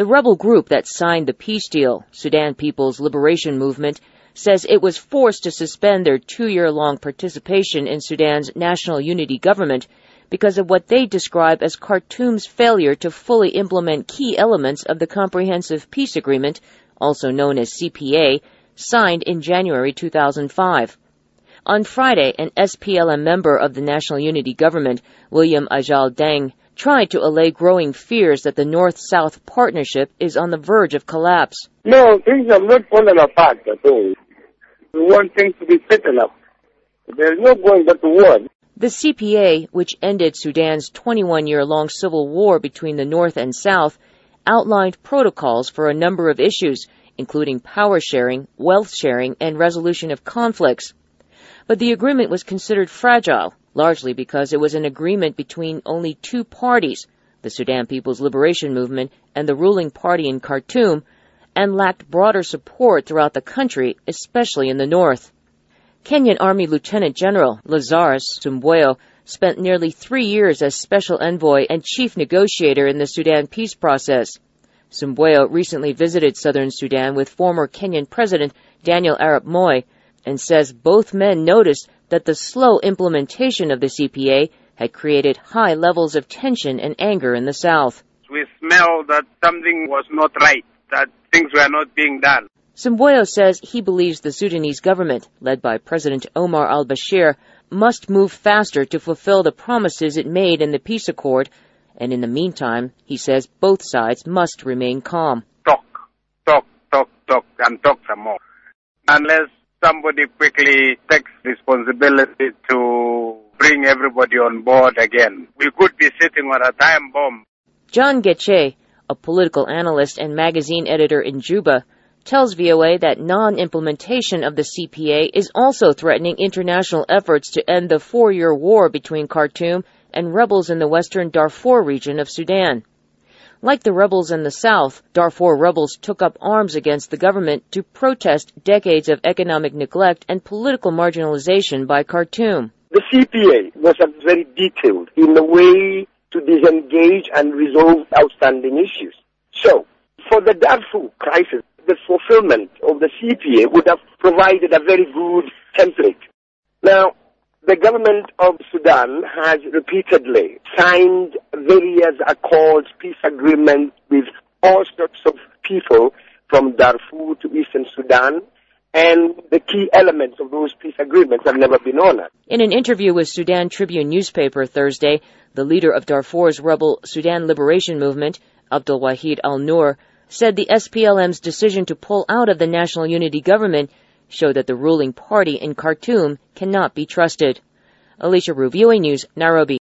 The rebel group that signed the peace deal, Sudan People's Liberation Movement, says it was forced to suspend their 2-year-long participation in Sudan's national unity government because of what they describe as Khartoum's failure to fully implement key elements of the Comprehensive Peace Agreement, also known as CPA, signed in January 2005. On Friday, an SPLM member of the National Unity Government, William Ajal Deng, tried to allay growing fears that the North-South partnership is on the verge of collapse. No, things have not fallen apart at all. We want things to be settled up. There is no going back to war. The CPA, which ended Sudan's 21-year-long civil war between the North and South, outlined protocols for a number of issues, including power sharing, wealth sharing, and resolution of conflicts. But the agreement was considered fragile, largely because it was an agreement between only two parties, the Sudan People's Liberation Movement and the ruling party in Khartoum, and lacked broader support throughout the country, especially in the north. Kenyan Army Lieutenant General Lazarus Sumbuyo spent nearly 3 years as special envoy and chief negotiator in the Sudan peace process. Sumbuyo recently visited southern Sudan with former Kenyan President Daniel Arap Moi and says both men noticed that the slow implementation of the CPA had created high levels of tension and anger in the south. We smell that something was not right, that things were not being done. Sumbuyo says he believes the Sudanese government, led by President Omar al-Bashir, must move faster to fulfill the promises it made in the peace accord, and in the meantime, he says both sides must remain calm. Talk, and talk some more. Unless somebody quickly takes responsibility to bring everybody on board again, we could be sitting on a time bomb. John Getche, a political analyst and magazine editor in Juba, tells VOA that non-implementation of the CPA is also threatening international efforts to end the 4-year war between Khartoum and rebels in the western Darfur region of Sudan. Like the rebels in the south, Darfur rebels took up arms against the government to protest decades of economic neglect and political marginalization by Khartoum. The CPA was very detailed in the way to disengage and resolve outstanding issues. So, for the Darfur crisis, the fulfillment of the CPA would have provided a very good template. Now, the government of Sudan has repeatedly signed various accords, peace agreements with all sorts of people from Darfur to Eastern Sudan, and the key elements of those peace agreements have never been honored. In an interview with Sudan Tribune newspaper Thursday, the leader of Darfur's rebel Sudan Liberation Movement, Abdul Wahid al-Nur, said the SPLM's decision to pull out of the National Unity Government showed that the ruling party in Khartoum cannot be trusted. Alicia Rue, VOA News, Nairobi.